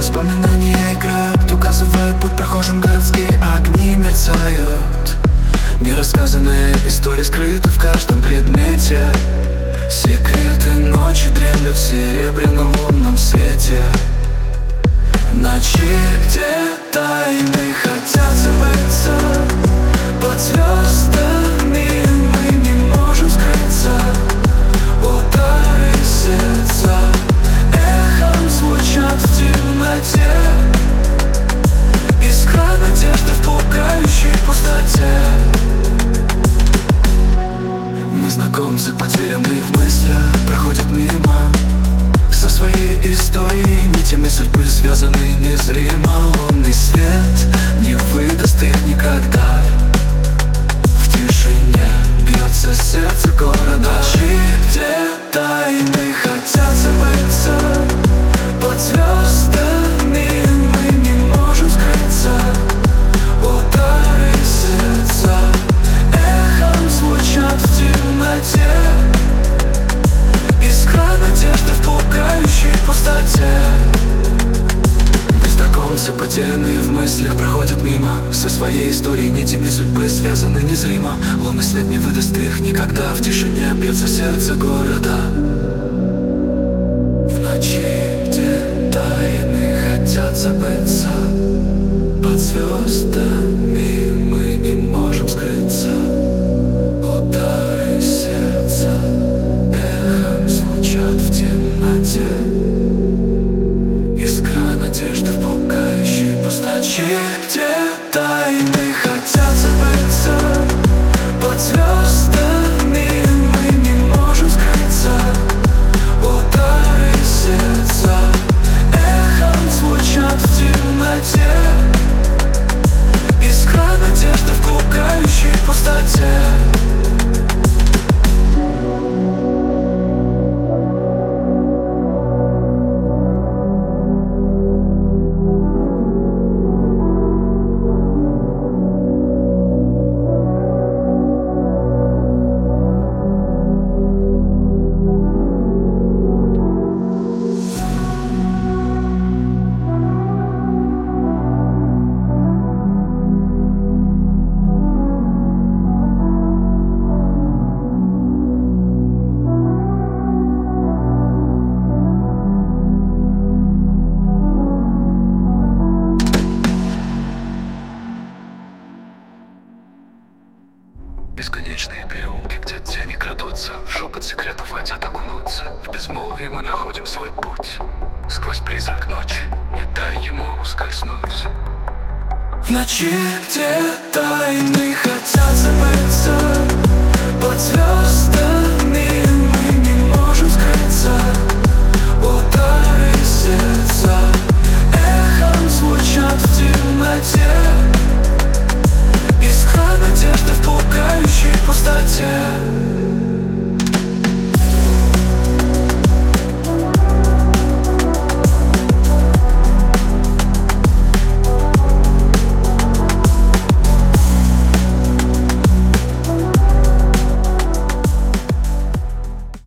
Воспоминания играют, указывая путь прохожим, городские огни мерцают. Нерассказанные истории скрыты в каждом предмете. Секреты ночи дремлют в серебряном лунном свете. Ночи, где тайны хотят забыться, под звездами мы не можем скрыться. Удары сердца эхом звучат в темноте. Искра надежды в пугающей пустоте. Незнакомцы, потерянные в мыслях, проходят мимо со своей историей, нитями судьбы связаны незримо. Лунный свет не выдаст их никогда. В тишине бьется сердце города. Ночи, где тайны хотят забыться, под звездами мы не можем скрыться. Удары сердца эхом звучат в темноте. Искра надежды в пугающей пустоте. Незнакомцы, потерянные в мыслях, проходят мимо со своей историей, нитями судьбы связаны незримо. Лунный свет не выдаст их никогда. В тишине бьется сердце города. В ночи, где тайны хотят забыться, под звездами мы не можем скрыться. Удары сердца эхом звучат в темноте. Искра надежды в пугающей пустоте. Где тайны хотят забыться, под звездами мы не можем скрыться. Удары сердца эхом звучат в темноте. Искра надежды в пугающей пустоте. Бесконечные переулки, где тени крадутся, в шепот секретов хотят окунуться. В безмолвии мы находим свой путь. Сквозь призрак ночи, не дай ему ускользнуть. В ночи, где тайны хотят забыться, под звездами